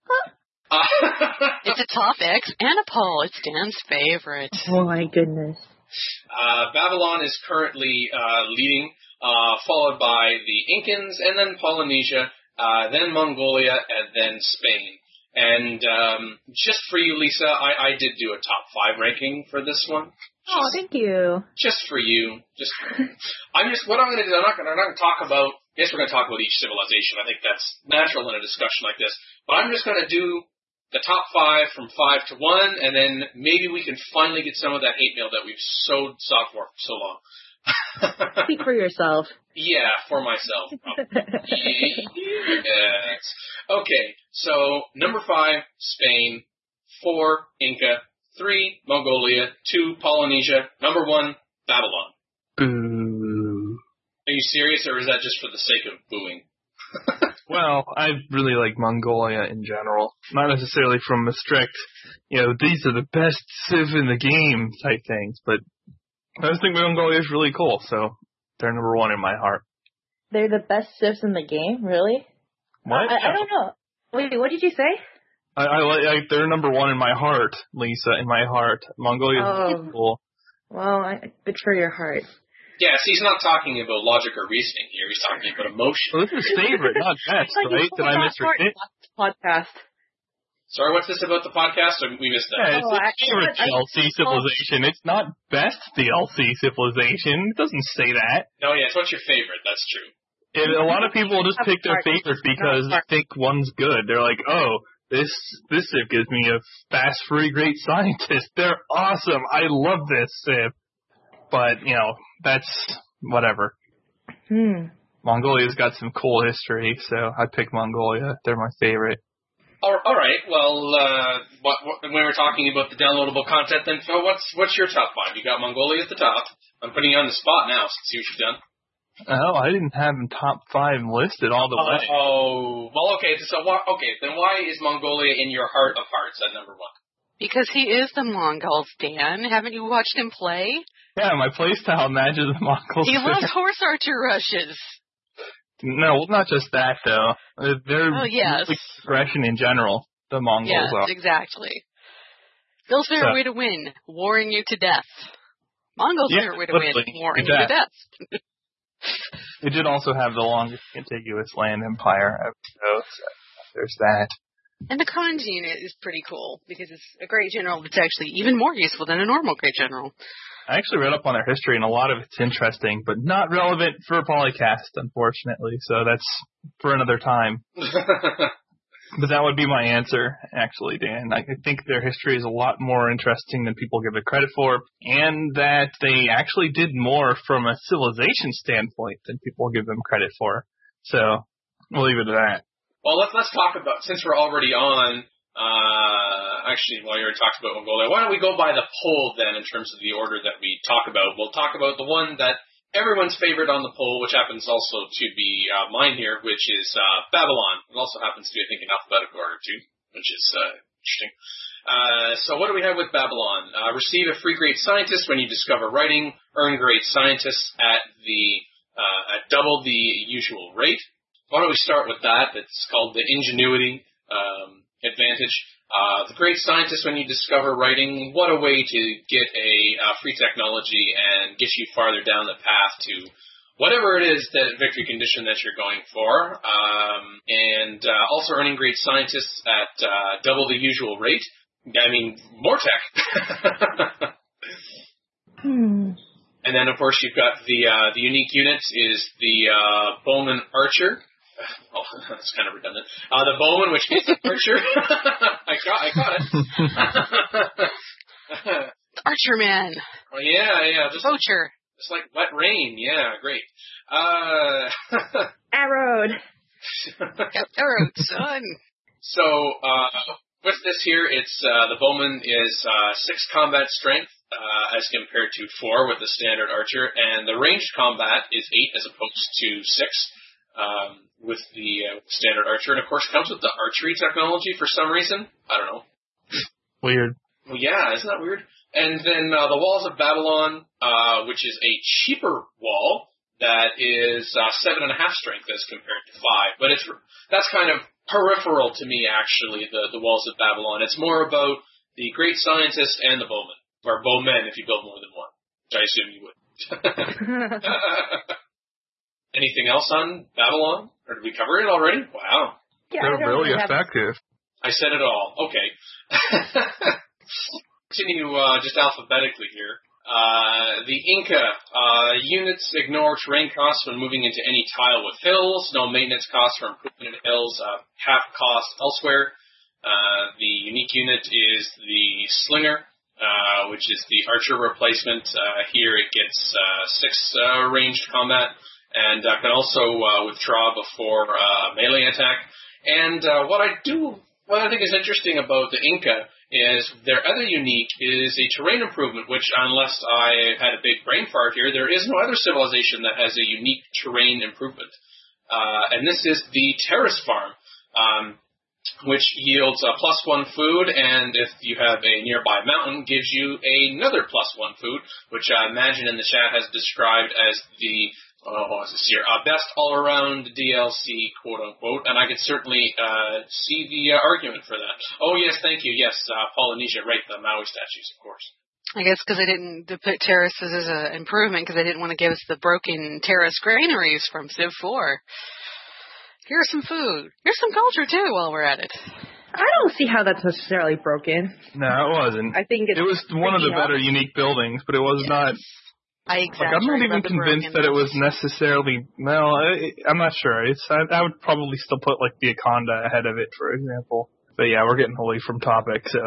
It's a top X and a poll. It's Dan's favorite. Oh my goodness. Babylon is currently leading, followed by the Incans, and then Polynesia, then Mongolia, and then Spain. And just for you, Lisa, I did do a top 5 ranking for this one. Thank you. Just for you. What I'm going to do, I'm not going to talk about, yes, we're going to talk about each civilization. I think that's natural in a discussion like this. But I'm just going to do the top 5 from 5 to 1, and then maybe we can finally get some of that hate mail that we've sought for so long. Speak for yourself. Yeah, for myself. Yes. Okay, so number 5, Spain. 4, Inca. 3, Mongolia. 2, Polynesia. Number 1, Babylon. Boo. Are you serious, or is that just for the sake of booing? Well, I really like Mongolia in general. Not necessarily from a strict, these are the best civ in the game type things, but I just think Mongolia is really cool, so they're number 1 in my heart. They're the best civs in the game? Really? What? I don't know. Wait, what did you say? They're number 1 in my heart, Lisa, in my heart. Mongolia is really cool. Well, I betray your heart. Yeah, see, he's not talking about logic or reasoning here. He's talking about emotion. Well, this is favorite, not best, right? Did I misread it? Podcast. Sorry, what's this about the podcast? Or we missed that. Yeah, it's favorite DLC Civilization. It's not best DLC Civilization. It doesn't say that. No, yeah, it's what's your favorite. That's true. And a lot of people just pick their favorite because they think one's good. They're like, oh, this civ gives me a fast, free, great scientist. They're awesome. I love this civ. But, that's whatever. Mongolia's got some cool history, so I pick Mongolia. They're my favorite. All right. Well, when we're talking about the downloadable content, then Phil, what's your top 5? You got Mongolia at the top. I'm putting you on the spot now, so see what you've done. Oh, I didn't have them top 5 listed all the way. Oh, well, okay. So, then why is Mongolia in your heart of hearts at number 1? Because he is the Mongols, Dan. Haven't you watched him play? Yeah, my playstyle matches the Mongols. He loves horse archer rushes. No, not just that, though. They're yes. aggression in general, the Mongols are. Yes, exactly. Phil's favorite way to win, warring you to death. Mongols' favorite way to win, warring you to death. They did also have the longest contiguous land empire ever, so there's that. And the Khan's unit is pretty cool, because it's a great general that's actually even more useful than a normal great general. I actually read up on their history, and a lot of it's interesting, but not relevant for Polycast, unfortunately, so that's for another time. But that would be my answer, actually, Dan. I think their history is a lot more interesting than people give it credit for, and that they actually did more from a civilization standpoint than people give them credit for. So, we'll leave it at that. Well, let's talk about, since we're already on Actually, while you're talking about Mongolia, why don't we go by the poll then in terms of the order that we talk about? We'll talk about the one that everyone's favorite on the poll, which happens also to be mine here, which is Babylon. It also happens to be, I think, in alphabetical order too, which is interesting. So what do we have with Babylon? Receive a free great scientist when you discover writing. Earn great scientists at double the usual rate. Why don't we start with that? It's called the ingenuity advantage. The great scientist when you discover writing. What a way to get a free technology and get you farther down the path to whatever it is that victory condition that you're going for. And also earning great scientists at double the usual rate. I mean, more tech. And then, of course, you've got the unique unit is the Bowman Archer. Oh, that's kind of redundant. The Bowman, which is the Archer. I got it. Archer Man. Oh, yeah. Poacher. Just like wet rain. Yeah, great. Arrowed. Arrowed, son. So, with this here, it's the Bowman is 6 combat strength as compared to 4 with the standard Archer, and the ranged combat is 8 as opposed to 6 with the standard Archer, and of course comes with the archery technology for some reason. I don't know. Weird. Well, yeah, isn't that weird? And then the Walls of Babylon, which is a cheaper wall that is 7.5 strength as compared to 5, but that's kind of peripheral to me, actually, the Walls of Babylon. It's more about the great scientist and the bowman, or bowmen if you build more than one, which I assume you would. Anything else on Babylon? Or did we cover it already? Wow. Yeah, They're really effective. I said it all. Okay. Continue just alphabetically here. The Inca. Units ignore terrain costs when moving into any tile with hills. No maintenance costs for improvement in hills. Half cost elsewhere. The unique unit is the Slinger, which is the Archer replacement. Here it gets 6 ranged combat, and can also withdraw before melee attack. And what I think is interesting about the Inca is their other unique is a terrain improvement, which, unless I had a big brain fart here, there is no other civilization that has a unique terrain improvement. And this is the Terrace Farm, which yields +1 food, and if you have a nearby mountain, gives you another +1 food, which I imagine in the chat has described as the best all-around DLC, quote-unquote, and I could certainly see the argument for that. Oh, yes, thank you. Yes, Polynesia, right, the Maui statues, of course. I guess because they didn't put terraces as an improvement, because they didn't want to give us the broken terrace granaries from Civ 4. Here's some food. Here's some culture, too, while we're at it. I don't see how that's necessarily broken. No, it wasn't. I think it was one of the better unique buildings, but it was not. I'm not even convinced that it was necessarily. No, I'm not sure. I would probably still put like the Akonda ahead of it, for example. But yeah, we're getting away from topic, so.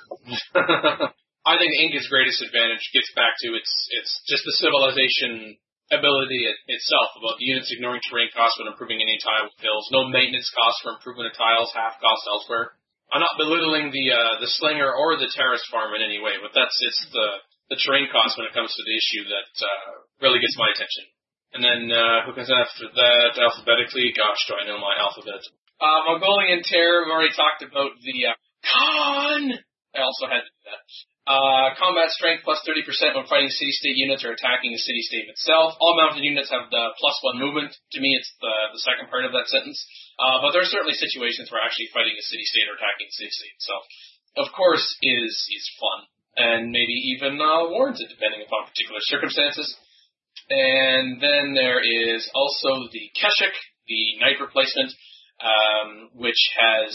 I think Inca's greatest advantage gets back to it's just the civilization ability itself, about the units ignoring terrain costs when improving any tile with hills. No maintenance costs for improvement of tiles, half cost elsewhere. I'm not belittling the Slinger or the Terrace Farm in any way, but it's the terrain cost when it comes to the issue that really gets my attention. And then who comes after that alphabetically? Gosh, do I know my alphabet? Mongolian Terror, we've already talked about the Khan! I also had to do that. Combat strength +30% when fighting city-state units or attacking the city-state itself. All mounted units have the +1 movement. To me, it's the second part of that sentence. But there are certainly situations where actually fighting a city-state or attacking a city-state itself, of course, is fun. And maybe even warranted, depending upon particular circumstances. And then there is also the Keshik, the knight replacement, which has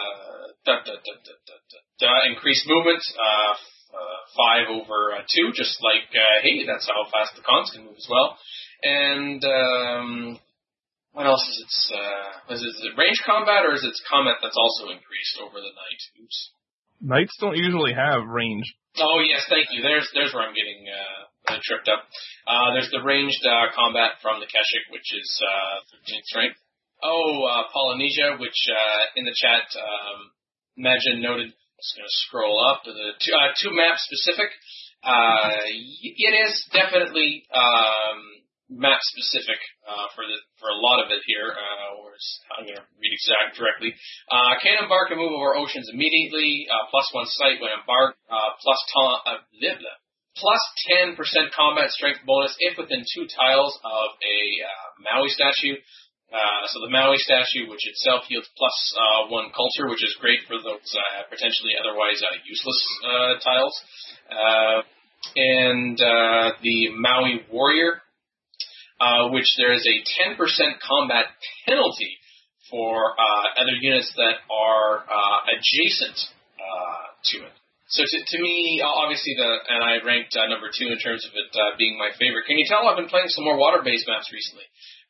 increased movement, 5/2, just like, hey, that's how fast the cons can move as well. And what else is it range combat, or is it combat that's also increased over the knight? Oops. Knights don't usually have range. Oh, yes, thank you. There's where I'm getting tripped up. There's the ranged combat from the Keshik, which is 13 strength. Oh, Polynesia, which in the chat Imagine noted. Just going to scroll up to the two map specific. It is definitely map specific for a lot of it here. I'm going to read directly. Can embark and move over oceans immediately. +1 sight when embarked. Plus 10% combat strength bonus if within 2 tiles of a Maui statue. So the Maui statue, which itself yields +1 culture, which is great for those potentially otherwise useless tiles. And the Maui warrior, which there is a 10% combat penalty for other units that are adjacent to it. So to me, obviously, and I ranked number 2 in terms of it being my favorite. Can you tell I've been playing some more water-based maps recently?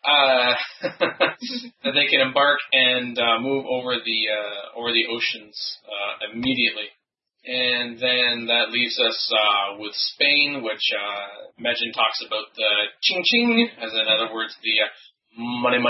That they can embark and move over the oceans immediately. And then that leaves us with Spain, which Imagine talks about the ching ching, as in other words, the money.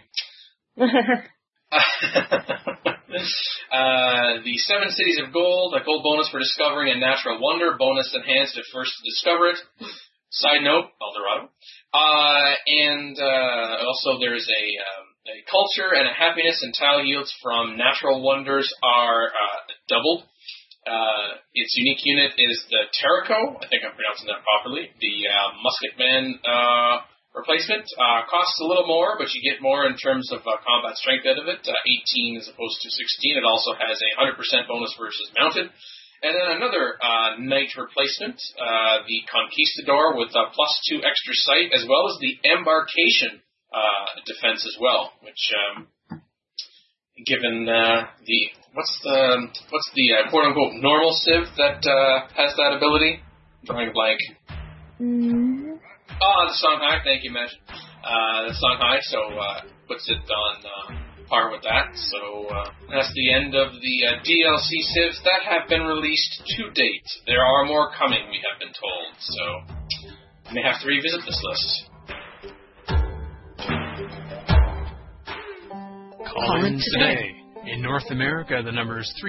The 7 cities of gold, a gold bonus for discovering a natural wonder, bonus enhanced if first to discover it. Side note, El Dorado. And also there's a culture and a happiness, and tile yields from natural wonders are doubled. Its unique unit is the Terrico. I think I'm pronouncing that properly. The Musketman replacement costs a little more, but you get more in terms of combat strength out of it. 18 as opposed to 16. It also has a 100% bonus versus mounted. And then another knight replacement, the Conquistador with +2 extra sight, as well as the embarkation defense as well, which given what's the quote unquote normal civ that has that ability? I'm drawing a blank. The Songhai, thank you, Mesh. The Songhai, so puts it on par with that. So that's the end of the DLC civs that have been released to date. There are more coming, we have been told, so you may have to revisit this list. Call in today. In North America, the number is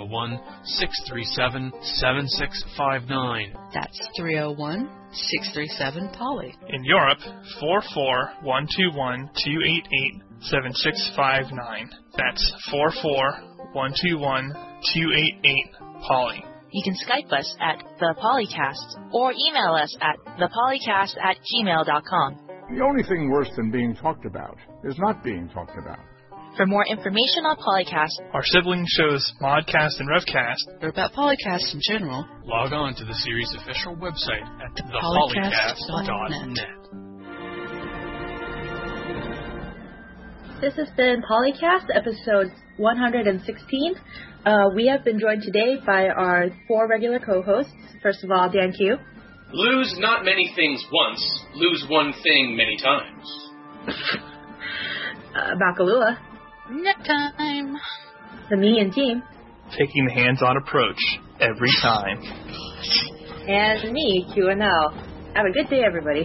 301-637-7659. That's 301-637-POLY. In Europe, 44121-288-7659. That's 44121-288-POLY. You can Skype us at The Polycast or email us at thepolycast@gmail.com. The only thing worse than being talked about is not being talked about. For more information on Polycast, our sibling shows Modcast and Revcast, or about Polycast in general, log on to the series' official website at thepolycast.net. This has been Polycast, episode 116. We have been joined today by our 4 regular co-hosts. First of all, Dan Q. Lose not many things once, lose one thing many times. Bakalula. Nap time. The Minion team. Taking the hands-on approach every time. And me, QNL. Have a good day, everybody.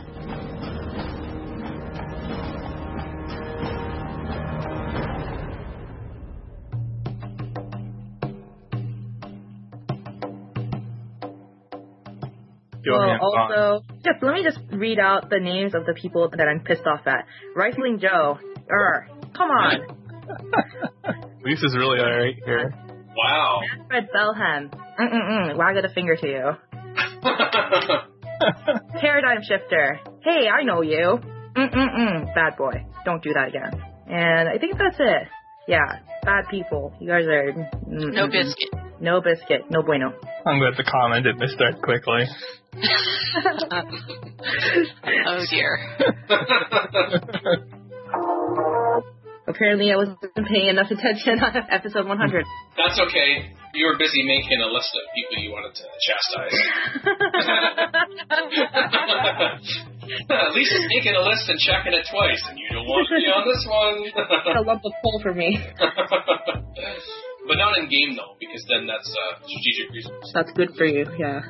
Also, let me just read out the names of the people that I'm pissed off at. Riceling Joe. Come on. Lisa's really alright here. Wow. Manfred Bellham. Wag a finger to you. Paradigm Shifter. Hey, I know you. Bad boy. Don't do that again. And I think that's it. Yeah, bad people. You guys are... No biscuit. No biscuit. No bueno. I'm glad the comment didn't miss that quickly. Oh, dear. Apparently I wasn't paying enough attention on episode 100. That's okay. You were busy making a list of people you wanted to chastise. At least it's making a list and checking it twice, and you don't want to be on this one. A lump of coal for me. But not in game, though, because then that's strategic reasons. That's good for you, yeah.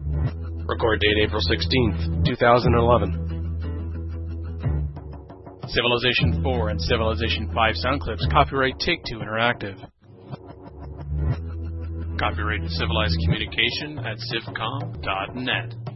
Record date April 16th, 2011. Civilization 4 and Civilization 5 sound clips. Copyright Take-Two Interactive. Copyright Civilized Communication at civcom.net.